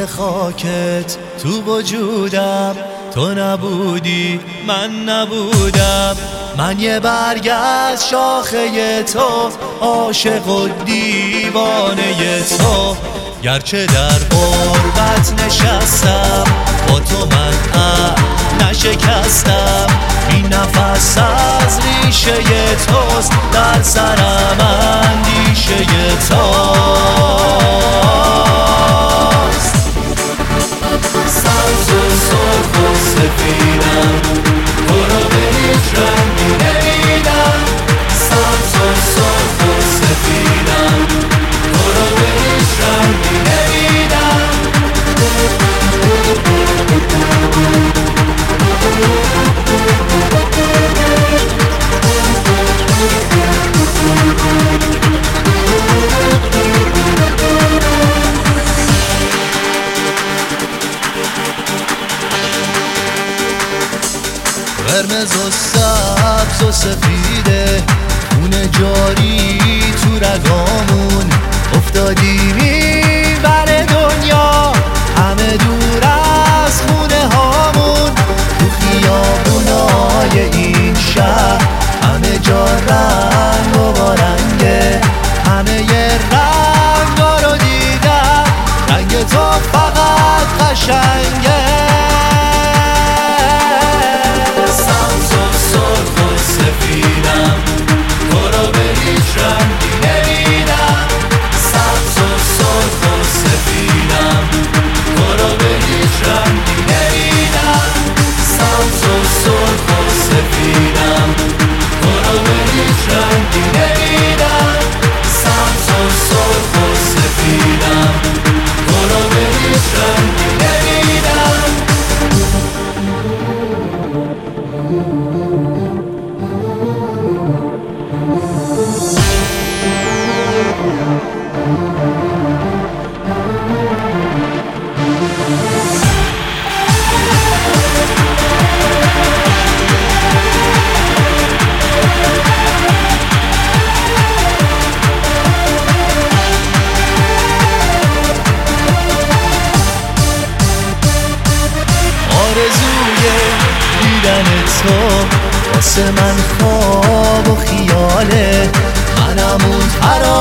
بوی خاکت تو وجودم، تو نبودی من نبودم. من یه برگ از شاخه تو، عاشق و دیوانه تو. گرچه در غربت نشستم، با تو من نشکستم. این نفس از ریشه توست، در سرم اندیشه توست. سبز و سرخ و سفیدم، تو رو به هیچ رنگی نمیدم. سبز و سرخ و سفیدم، تو رو به هیچ رنگی نمیدم. قرمز و سبز و سفیده، خون جاری تو رگامون. افتادیم این بر دنیا، همه دور از خونه هامون. تو خیابونای این شهر همه جا رنگ و رنگه. همه یه رنگا رو دیدن، رنگ تو فقط قشنگه. سفیدم، تو رو به هیچ رنگی نمیدم. سبز و سرخ و سفیدم، تو رو به هیچ رنگی نمیدم. سبز و سرخ و سفیدم، تو رو به هیچ رنگی نمیدم. سبز و سرخ و سفیدم، تو رو به هیچ رنگی نمیدم. آرزوی دیدن تو واسه من خواب و خیاله. منم اون